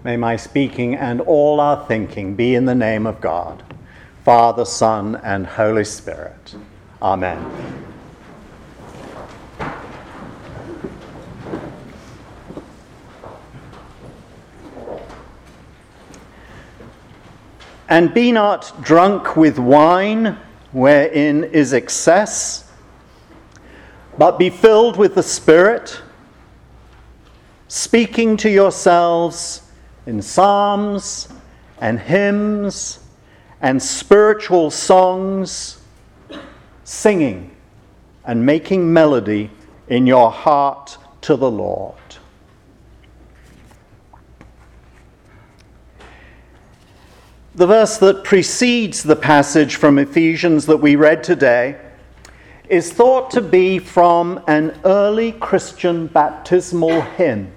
May my speaking and all our thinking be in the name of God, Father, Son, and Holy Spirit. Amen. And be not drunk with wine, wherein is excess, but be filled with the Spirit, speaking to yourselves in psalms and hymns and spiritual songs, singing and making melody in your heart to the Lord. The verse that precedes the passage from Ephesians that we read today is thought to be from an early Christian baptismal hymn.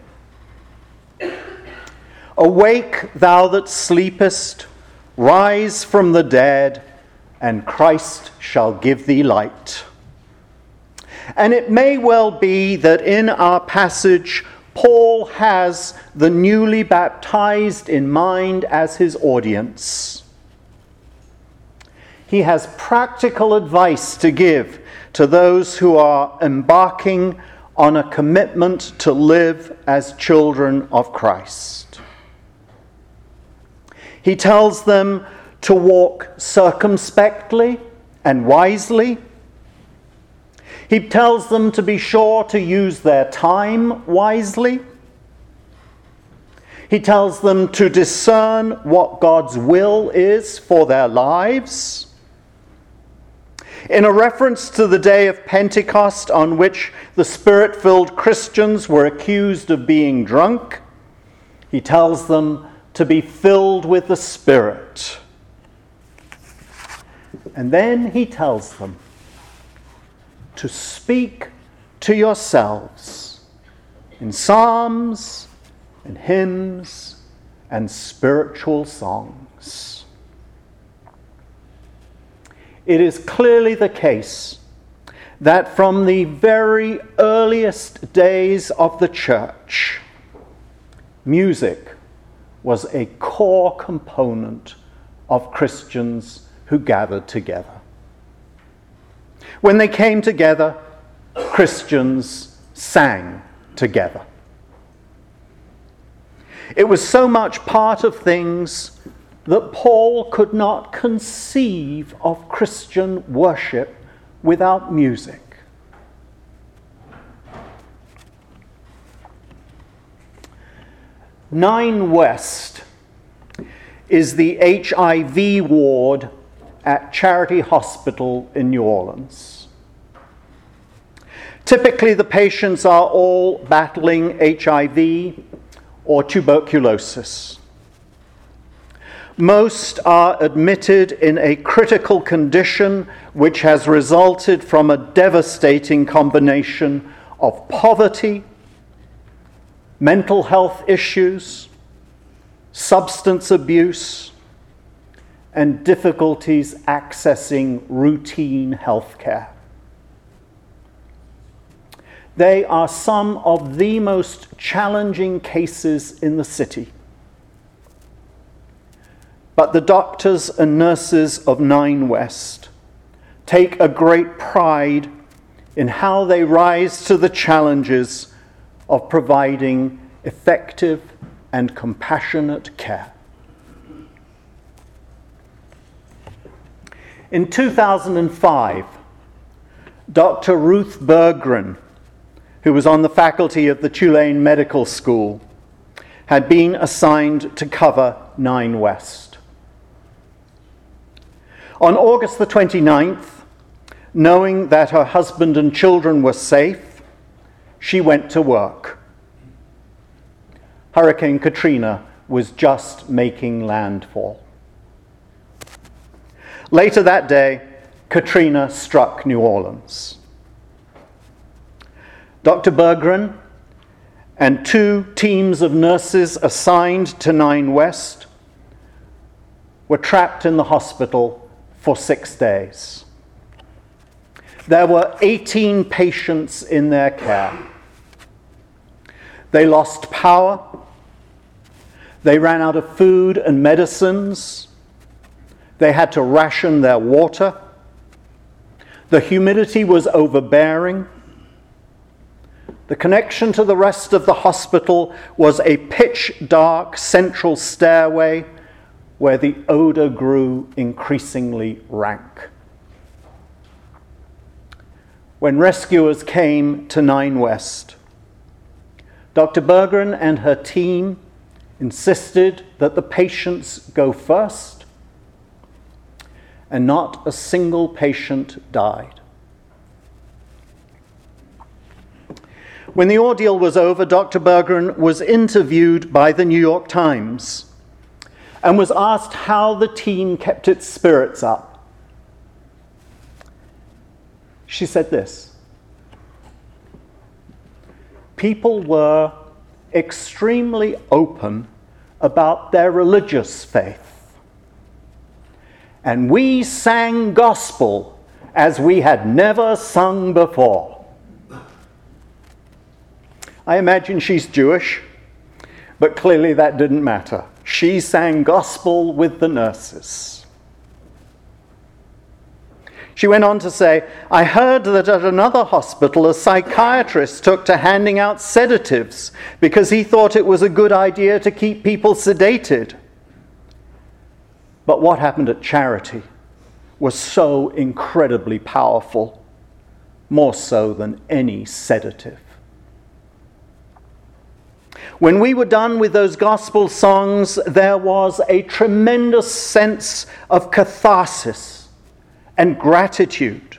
Awake, thou that sleepest, rise from the dead, and Christ shall give thee light. And it may well be that in our passage, Paul has the newly baptized in mind as his audience. He has practical advice to give to those who are embarking on a commitment to live as children of Christ. He tells them to walk circumspectly and wisely. He tells them to be sure to use their time wisely. He tells them to discern what God's will is for their lives. In a reference to the day of Pentecost, on which the Spirit-filled Christians were accused of being drunk, he tells them to be filled with the Spirit. And then he tells them to speak to yourselves in psalms and hymns and spiritual songs. It is clearly the case that from the very earliest days of the church, music was a core component of Christians who gathered together. When they came together, Christians sang together. It was so much part of things that Paul could not conceive of Christian worship without music. Nine West is the HIV ward at Charity Hospital in New Orleans. Typically, the patients are all battling HIV or tuberculosis. Most are admitted in a critical condition which has resulted from a devastating combination of poverty, mental health issues, substance abuse, and difficulties accessing routine health care. They are some of the most challenging cases in the city. But the doctors and nurses of Nine West take a great pride in how they rise to the challenges of providing effective and compassionate care. In 2005, Dr. Ruth Berggren, who was on the faculty of the Tulane Medical School, had been assigned to cover Nine West. On August the 29th, knowing that her husband and children were safe, she went to work. Hurricane Katrina was just making landfall. Later that day, Katrina struck New Orleans. Dr. Berggren and two teams of nurses assigned to Nine West were trapped in the hospital for 6 days. There were 18 patients in their care. They lost power. They ran out of food and medicines. They had to ration their water. The humidity was overbearing. The connection to the rest of the hospital was a pitch-dark central stairway where the odor grew increasingly rank. When rescuers came to 9 West, Dr. Berggren and her team insisted that the patients go first, and not a single patient died. When the ordeal was over, Dr. Berggren was interviewed by the New York Times and was asked how the team kept its spirits up. She said this: people were extremely open about their religious faith, and we sang gospel as we had never sung before. I imagine she's Jewish, but clearly that didn't matter. She sang gospel with the nurses. She went on to say, I heard that at another hospital a psychiatrist took to handing out sedatives because he thought it was a good idea to keep people sedated. But what happened at Charity was so incredibly powerful, more so than any sedative. When we were done with those gospel songs, there was a tremendous sense of catharsis and gratitude.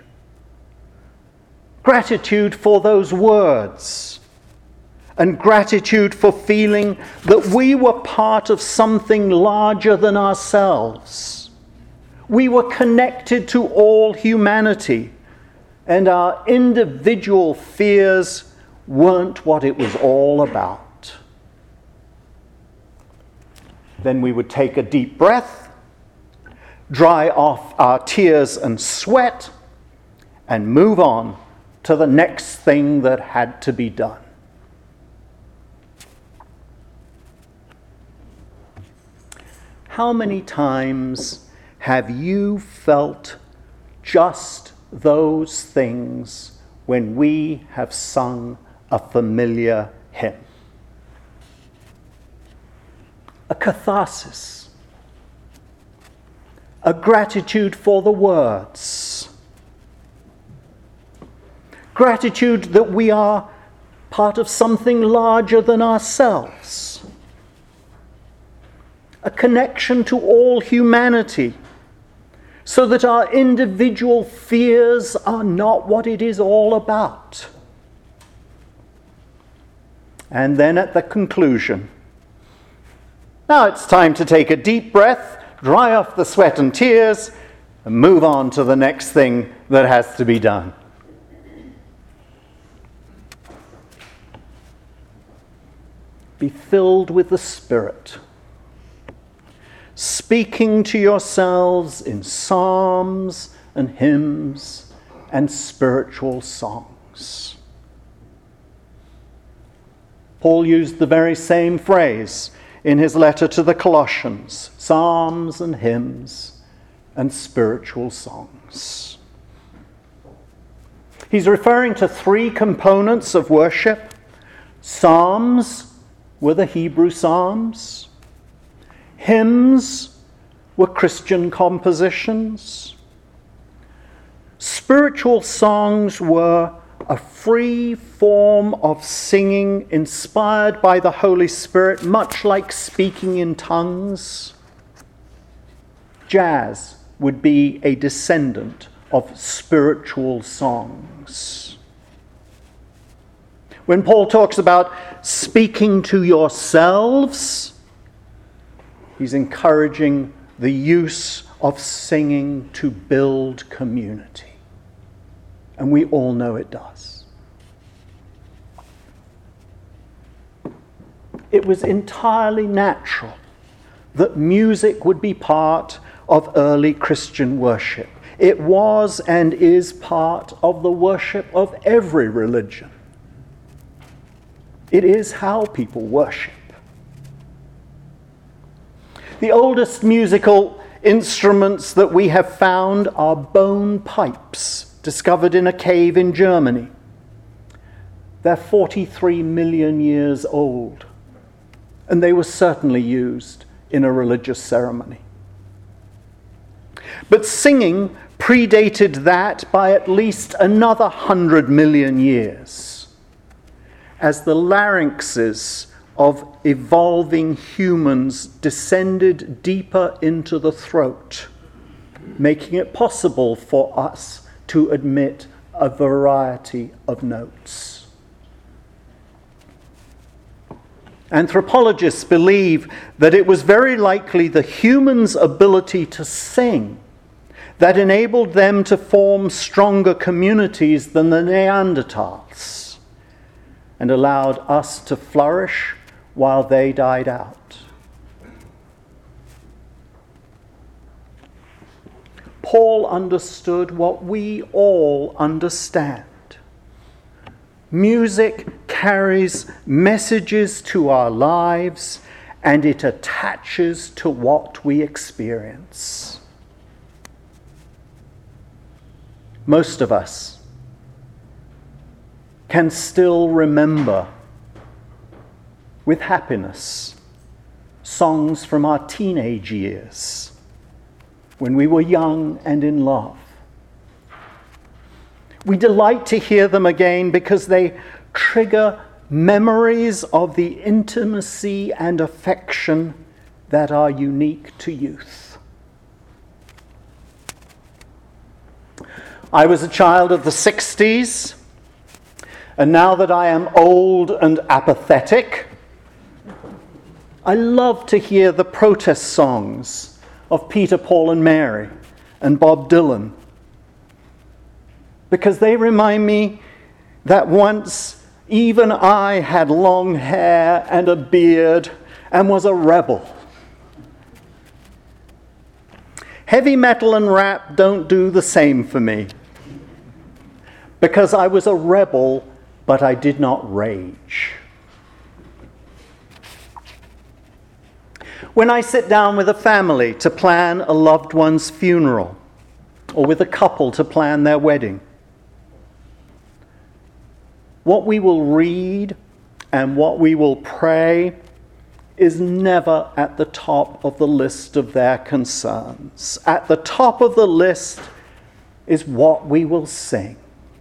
Gratitude for those words, and gratitude for feeling that we were part of something larger than ourselves. We were connected to all humanity, and our individual fears weren't what it was all about. Then we would take a deep breath, dry off our tears and sweat, and move on to the next thing that had to be done. How many times have you felt just those things when we have sung a familiar hymn? A catharsis, a gratitude for the words, gratitude that we are part of something larger than ourselves, a connection to all humanity, so that our individual fears are not what it is all about. And then at the conclusion, now it's time to take a deep breath, dry off the sweat and tears, and move on to the next thing that has to be done. Be filled with the Spirit, speaking to yourselves in psalms and hymns and spiritual songs. Paul used the very same phrase in his letter to the Colossians: psalms and hymns and spiritual songs. He's referring to 3 components of worship. Psalms were the Hebrew psalms. Hymns were Christian compositions. Spiritual songs were a free form of singing inspired by the Holy Spirit, much like speaking in tongues. Jazz would be a descendant of spiritual songs. When Paul talks about speaking to yourselves, he's encouraging the use of singing to build community. And we all know it does. It was entirely natural that music would be part of early Christian worship. It was and is part of the worship of every religion. It is how people worship. The oldest musical instruments that we have found are bone pipes discovered in a cave in Germany. They're 43 million years old, and they were certainly used in a religious ceremony. But singing predated that by at least another 100 million years, as the larynxes of evolving humans descended deeper into the throat, making it possible for us to emit a variety of notes. Anthropologists believe that it was very likely the humans' ability to sing that enabled them to form stronger communities than the Neanderthals and allowed us to flourish while they died out. Paul understood what we all understand. Music carries messages to our lives, and it attaches to what we experience. Most of us can still remember with happiness songs from our teenage years when we were young and in love. We delight to hear them again because they trigger memories of the intimacy and affection that are unique to youth. I was a child of the 60s, and now that I am old and apathetic, I love to hear the protest songs of Peter, Paul and Mary and Bob Dylan, because they remind me that once even I had long hair and a beard and was a rebel. Heavy metal and rap don't do the same for me, because I was a rebel, but I did not rage. When I sit down with a family to plan a loved one's funeral, or with a couple to plan their wedding, what we will read and what we will pray is never at the top of the list of their concerns. At the top of the list is what we will sing.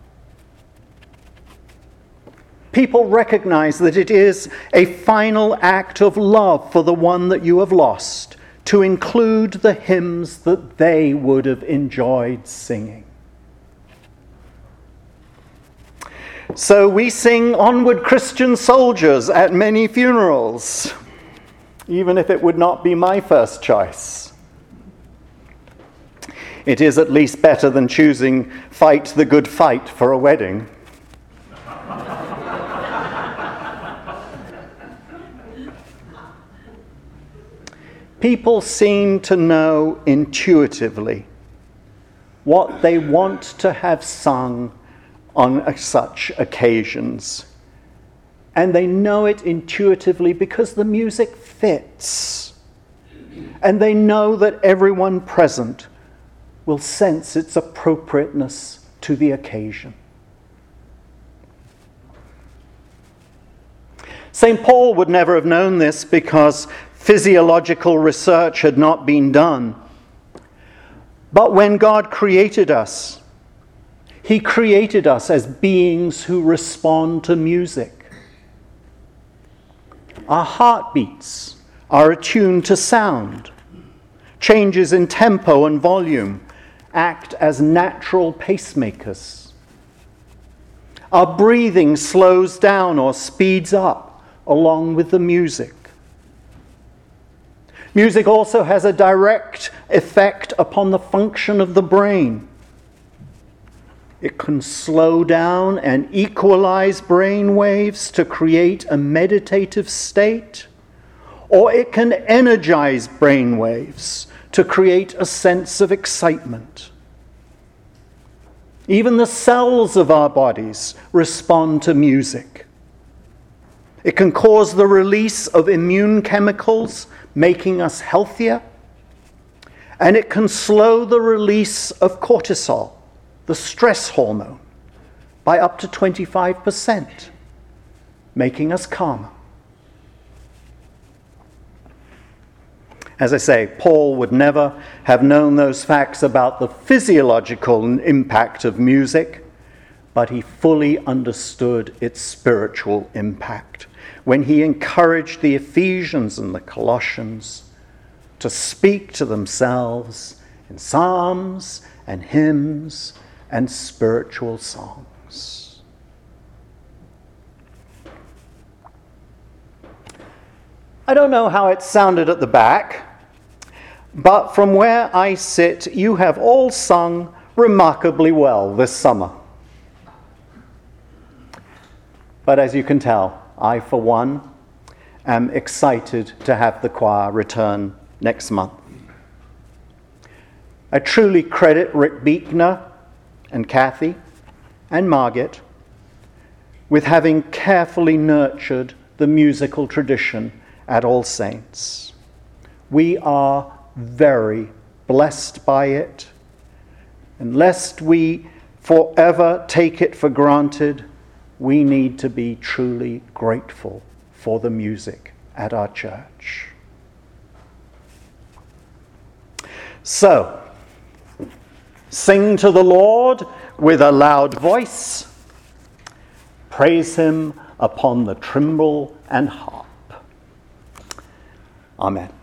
People recognize that it is a final act of love for the one that you have lost to include the hymns that they would have enjoyed singing. So we sing Onward Christian Soldiers at many funerals, even if it would not be my first choice. It is at least better than choosing Fight the Good Fight for a wedding. People seem to know intuitively what they want to have sung on such occasions. And they know it intuitively because the music fits. And they know that everyone present will sense its appropriateness to the occasion. St. Paul would never have known this because physiological research had not been done. But when God created us, He created us as beings who respond to music. Our heartbeats are attuned to sound. Changes in tempo and volume act as natural pacemakers. Our breathing slows down or speeds up along with the music. Music also has a direct effect upon the function of the brain. It can slow down and equalize brain waves to create a meditative state, or it can energize brain waves to create a sense of excitement. Even the cells of our bodies respond to music. It can cause the release of immune chemicals, making us healthier. And it can slow the release of cortisol, the stress hormone, by up to 25%, making us calmer. As I say, Paul would never have known those facts about the physiological impact of music, but he fully understood its spiritual impact when he encouraged the Ephesians and the Colossians to speak to themselves in psalms and hymns and spiritual songs. I don't know how it sounded at the back, but from where I sit, you have all sung remarkably well this summer. But as you can tell, I, for one, am excited to have the choir return next month. I truly credit Rick Buechner and Kathy and Margit with having carefully nurtured the musical tradition at All Saints. We are very blessed by it, and lest we forever take it for granted, we need to be truly grateful for the music at our church. So, sing to the Lord with a loud voice. Praise him upon the timbrel and harp. Amen.